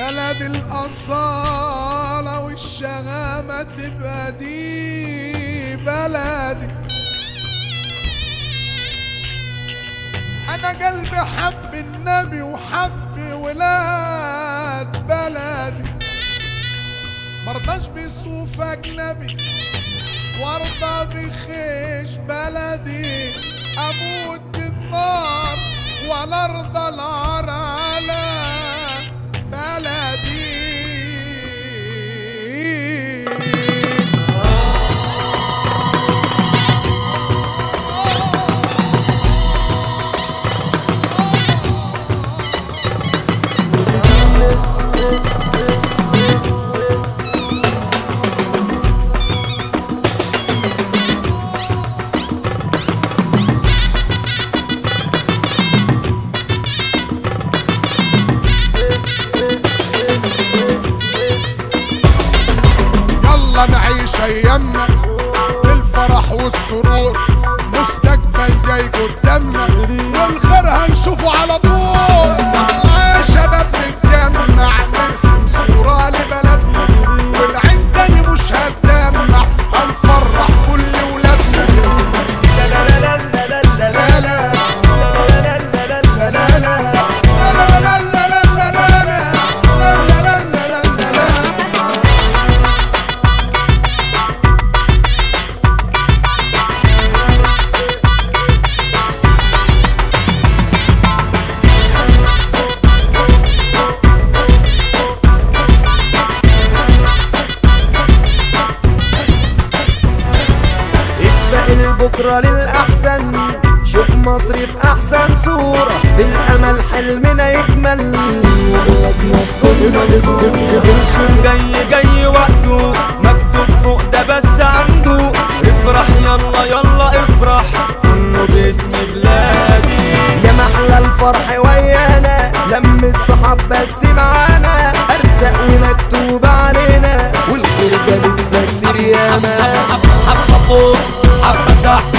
بلد الأصالة والشغامة تبقى دي بلدي. أنا قلبي حب النبي وحب ولاد بلدي، مرضاش بصوف أجنبي وارضى بخيش بلدي. أموت بالنار ولا أرضى العار على بلدي. نعيش ايامنا بالفرح والسرور، مستقبل جاي قدامنا والخير هنشوفه على طول. يا شباب نتجمع نرسم صورة لبلدنا، والعين تاني مش هتدمع، هنفرح كل ولادنا. لا لا لا لا لا لا لا لا لا لا لا بكرة للأحسن، شوف مصر في أحسن صورة، بالأمل حلمنا يكمل وبلدنا تكون منصورة. الخير جاي وقته مكتوب فوق ده بس عنده، افرح يلا يلا افرح كله باسم بلادي. يا محلى الفرح ويانا لمة صحاب بس معانا، أرزق ومكتوب علينا والخير ده لسه كتير ياما. حبة فوق حبة تحت